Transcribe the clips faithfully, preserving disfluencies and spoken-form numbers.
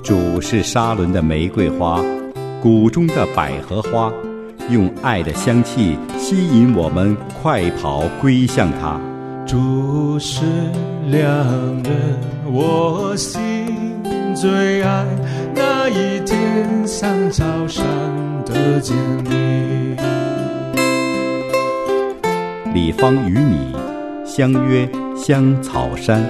主是沙伦的玫瑰花，谷中的百合花，用爱的香气吸引我们快跑归向他。 主是良人，我心最爱，那一天像草上的坚立。 李芳与你相约香草山。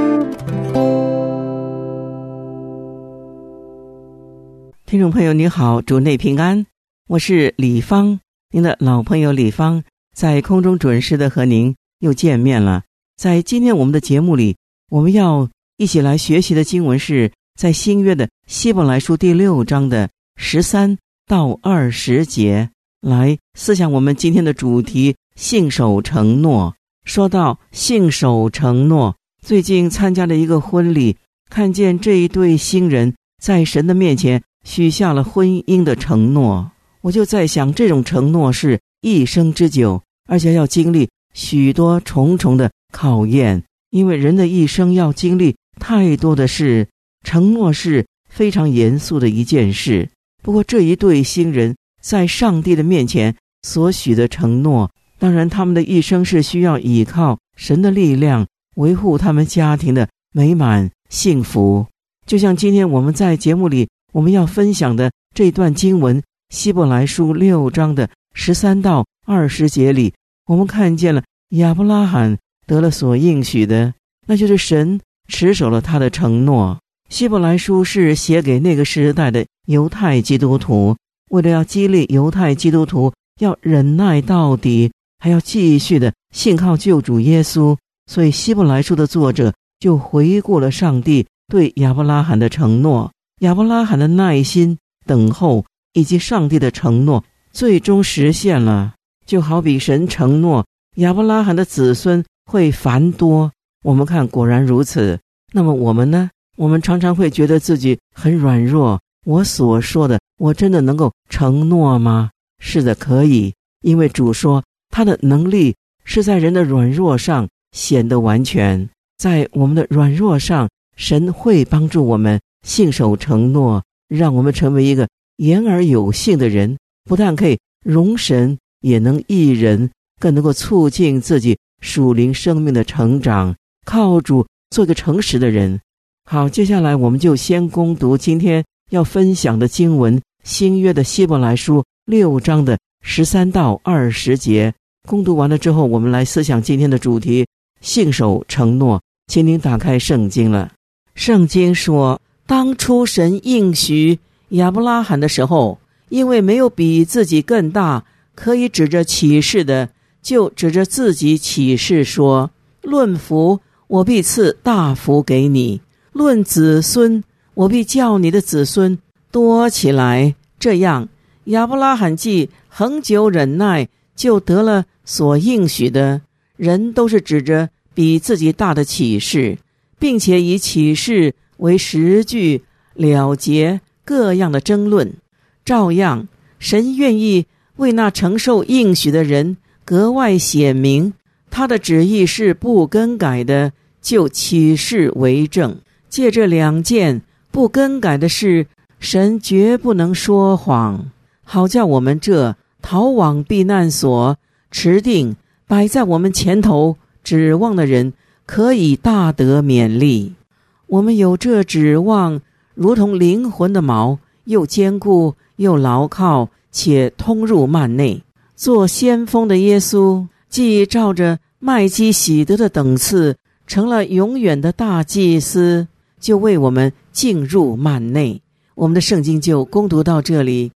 听众朋友你好，主内平安，我是李芳，您的老朋友李芳，在空中准时的和您又见面了。在今天我们的节目里，我们要一起来学习的经文是在新约的希伯来书第六章的十三到二十节，来思想我们今天的主题，信守承诺。说到信守承诺，最近参加了一个婚礼，看见这一对新人在神的面前许下了婚姻的承诺，我就在想，这种承诺是一生之久，而且要经历许多重重的考验，因为人的一生要经历太多的事，承诺是非常严肃的一件事。不过这一对新人在上帝的面前所许的承诺，当然他们的一生是需要依靠神的力量维护他们家庭的美满幸福。就像今天我们在节目里我们要分享的这段经文，希伯来书六章的十三到二十节里，我们看见了亚伯拉罕得了所应许的，那就是神持守了他的承诺。希伯来书是写给那个时代的犹太基督徒，为了要激励犹太基督徒要忍耐到底，还要继续的信靠救主耶稣，所以希伯来书的作者就回顾了上帝对亚伯拉罕的承诺，亚伯拉罕的耐心等候以及上帝的承诺最终实现了。就好比神承诺亚伯拉罕的子孙会繁多，我们看果然如此。那么我们呢？我们常常会觉得自己很软弱，我所说的我真的能够承诺吗？是的，可以，因为主说他的能力是在人的软弱上显得完全，在我们的软弱上神会帮助我们信守承诺，让我们成为一个言而有信的人，不但可以容神，也能益人，更能够促进自己属灵生命的成长，靠主做一个诚实的人。好，接下来我们就先攻读今天要分享的经文，新约的希伯来书六章的十三到二十节。攻读完了之后，我们来思想今天的主题，信守承诺。请您打开圣经了。圣经说，当初神应许亚伯拉罕的时候，因为没有比自己更大可以指着启示的，就指着自己启示说，论福，我必赐大福给你，论子孙，我必叫你的子孙多起来。这样亚伯拉罕既恒久忍耐，就得了所应许的。人都是指着比自己大的启示，并且以启示为实据了结各样的争论。照样神愿意为那承受应许的人格外显明他的旨意是不更改的，就启示为证。借这两件不更改的事，神绝不能说谎，好叫我们这逃往避难所持定摆在我们前头指望的人，可以大得勉励。我们有这指望，如同灵魂的锚，又坚固又牢靠，且通入幔内。做先锋的耶稣，既照着麦基洗德的等次，成了永远的大祭司，就为我们进入幔内。我们的圣经就攻读到这里。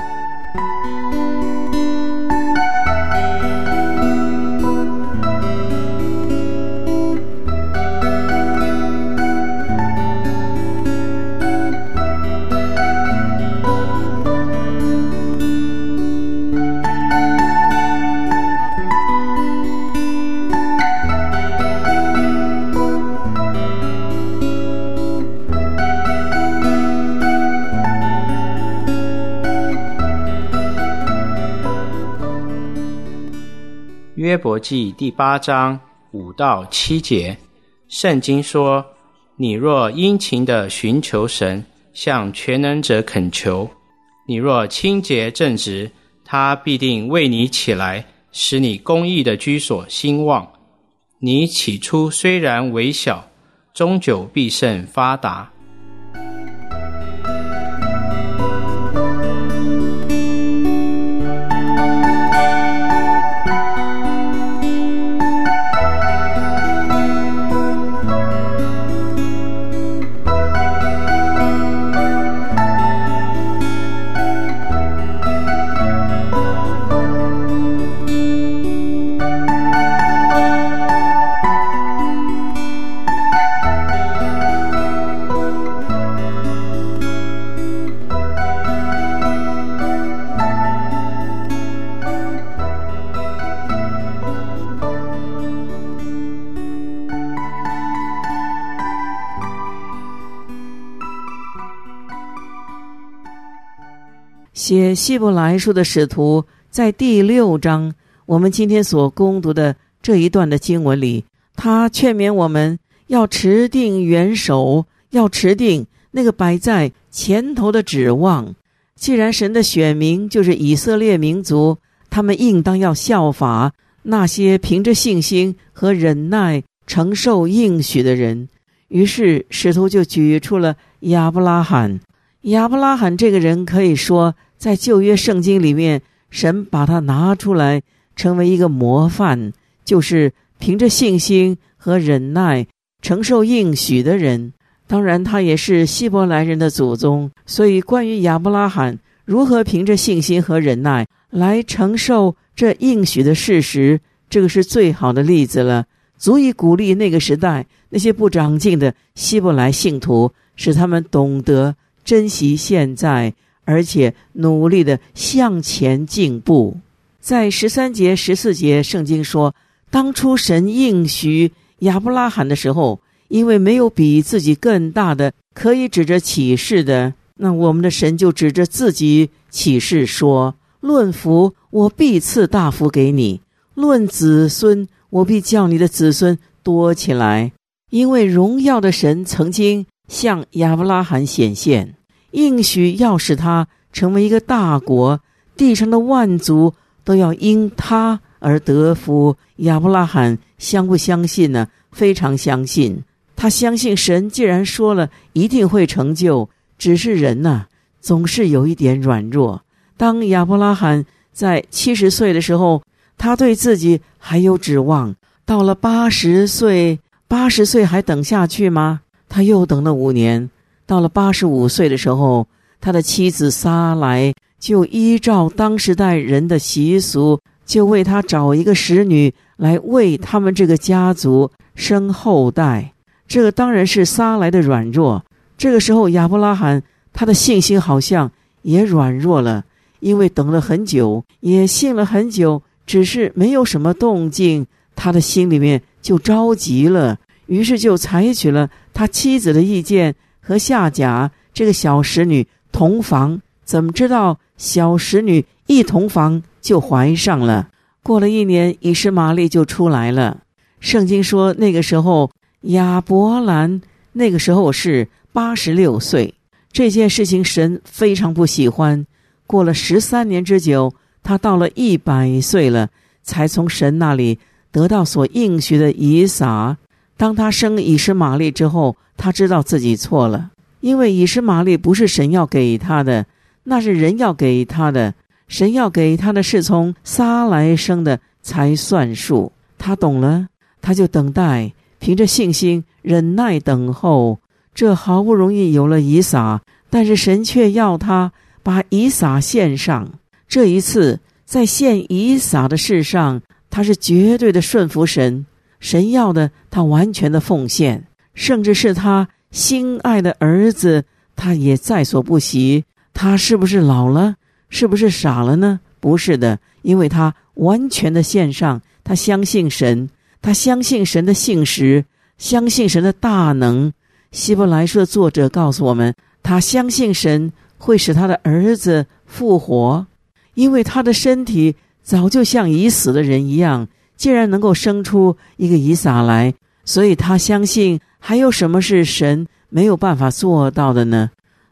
约伯记第八章五到七节，圣经说，你若殷勤地寻求神， 向全能者恳求。你若清洁正直，他必定为你起来，使你公义的居所兴旺。你起初虽然微小，终久必甚发达。 写希伯来书的使徒在第六章，我们今天所攻读的这一段的经文里，他劝勉我们要持定元首，要持定那个摆在前头的指望。既然神的选民就是以色列民族，他们应当要效法那些凭着信心和忍耐承受应许的人。于是使徒就举出了亚伯拉罕。亚伯拉罕这个人可以说在旧约圣经里面，神把他拿出来成为一个模范，就是凭着信心和忍耐承受应许的人。当然他也是希伯来人的祖宗，所以关于亚伯拉罕如何凭着信心和忍耐来承受这应许的事实，这个是最好的例子了，足以鼓励那个时代那些不长进的希伯来信徒，使他们懂得珍惜现在，而且努力的向前进步。在十三节十四节圣经说，当初神应许亚伯拉罕的时候，因为没有比自己更大的可以指着启示的，那我们的神就指着自己启示说，论福我必赐大福给你，论子孙我必叫你的子孙多起来。因为荣耀的神曾经向亚伯拉罕显现，应许要使他成为一个大国，地上的万族都要因他而得福。亚伯拉罕相不相信呢？非常相信。他相信神既然说了一定会成就，只是人呢、啊、总是有一点软弱。当亚伯拉罕在七十岁的时候，他对自己还有指望，到了八十岁，八十岁还等下去吗？他又等了五年，到了八十五岁的时候，他的妻子撒来就依照当时代人的习俗，就为他找一个使女来为他们这个家族生后代。这个当然是撒来的软弱。这个时候亚伯拉罕他的信心好像也软弱了，因为等了很久，也信了很久，只是没有什么动静，他的心里面就着急了，于是就采取了他妻子的意见，和夏甲这个小使女同房。怎么知道小使女一同房就怀上了？过了一年，以实玛利就出来了。圣经说那个时候亚伯兰那个时候是八十六岁。这件事情神非常不喜欢。过了十三年之久，他到了一百岁了，才从神那里得到所应许的以撒。当他生以实玛利之后，他知道自己错了，因为以实玛利不是神要给他的，那是人要给他的。神要给他的是从撒来生的才算数。他懂了，他就等待，凭着信心忍耐等候。这好不容易有了以撒，但是神却要他把以撒献上。这一次在献以撒的事上，他是绝对的顺服神，神要的他完全的奉献，甚至是他心爱的儿子他也在所不惜。他是不是老了？是不是傻了呢？不是的，因为他完全的献上，他相信神，他相信神的信实，相信神的大能。希伯来书的作者告诉我们，他相信神会使他的儿子复活，因为他的身体早就像已死的人一样，既然能够生出一个以撒来，所以他相信还有什么是神没有办法做到的呢？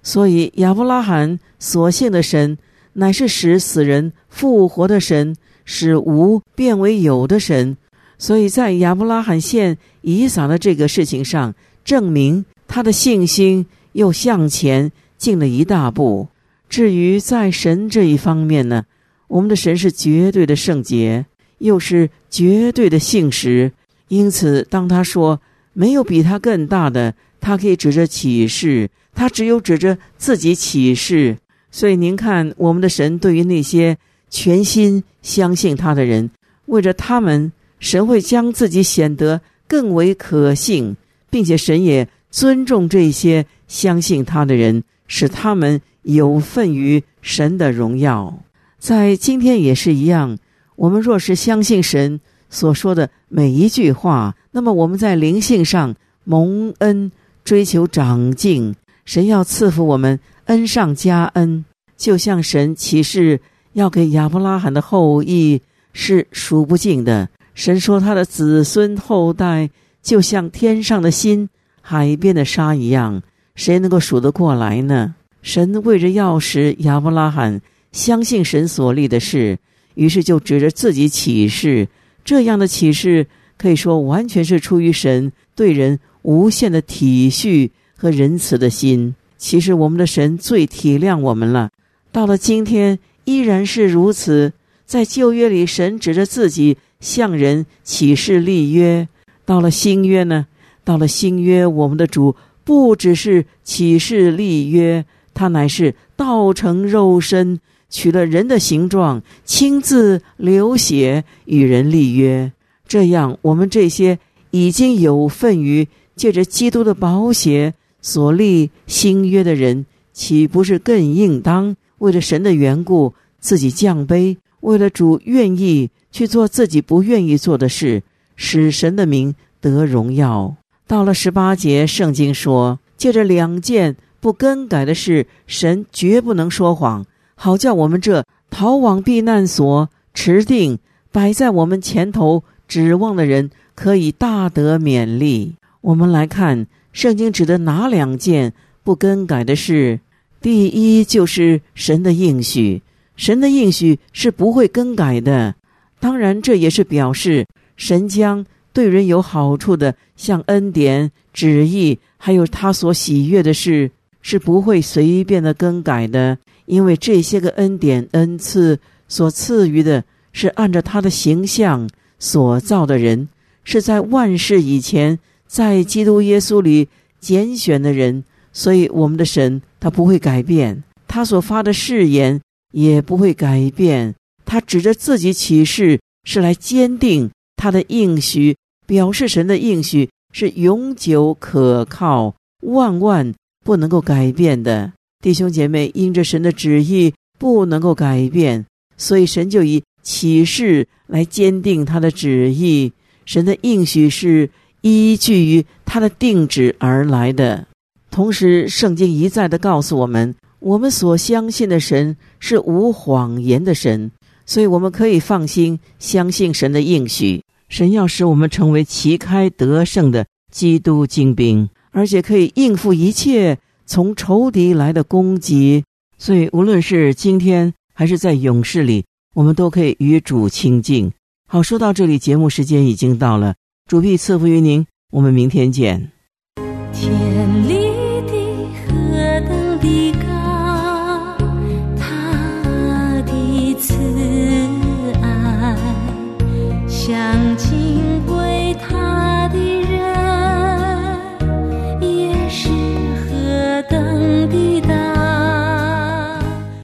所以亚伯拉罕所信的神乃是使死人复活的神，使无变为有的神。所以在亚伯拉罕献以撒的这个事情上，证明他的信心又向前进了一大步。至于在神这一方面呢，我们的神是绝对的圣洁，又是绝对的信实。因此当他说没有比他更大的，他可以指着启示，他只有指着自己启示。所以您看，我们的神对于那些全心相信他的人，为着他们，神会将自己显得更为可信，并且神也尊重这些相信他的人，使他们有份于神的荣耀。在今天也是一样，我们若是相信神所说的每一句话，那么我们在灵性上蒙恩，追求长进，神要赐福我们恩上加恩。就像神启示要给亚伯拉罕的后裔是数不尽的，神说他的子孙后代就像天上的星，海边的沙一样，谁能够数得过来呢？神为着要使亚伯拉罕相信神所立的事，于是就指着自己启示。这样的启示可以说完全是出于神对人无限的体恤和仁慈的心。其实我们的神最体谅我们了，到了今天依然是如此。在旧约里，神指着自己向人启示立约，到了新约呢，到了新约，我们的主不只是启示立约，他乃是道成肉身，取了人的形状，亲自流血与人立约。这样我们这些已经有份于借着基督的宝血所立新约的人，岂不是更应当为了神的缘故自己降卑，为了主愿意去做自己不愿意做的事，使神的名得荣耀。到了十八节，圣经说，借着两件不更改的事，神绝不能说谎，好叫我们这逃往避难所持定摆在我们前头指望的人可以大得勉励。我们来看圣经指的哪两件不更改的事。第一就是神的应许，神的应许是不会更改的。当然这也是表示神将对人有好处的，像恩典、旨意还有他所喜悦的事是不会随便的更改的。因为这些个恩典恩赐所赐予的是按照他的形象所造的人，是在万世以前在基督耶稣里拣选的人。所以我们的神他不会改变，他所发的誓言也不会改变。他指着自己启示是来坚定他的应许，表示神的应许是永久可靠，万万不能够改变的。弟兄姐妹，因着神的旨意不能够改变，所以神就以启示来坚定他的旨意。神的应许是依据于他的定旨而来的。同时圣经一再地告诉我们，我们所相信的神是无谎言的神，所以我们可以放心相信神的应许。神要使我们成为旗开得胜的基督精兵，而且可以应付一切从仇敌来的攻击。所以无论是今天还是在永世里，我们都可以与主亲近。好，说到这里，节目时间已经到了，主必赐福于您，我们明天见。 天里的何等的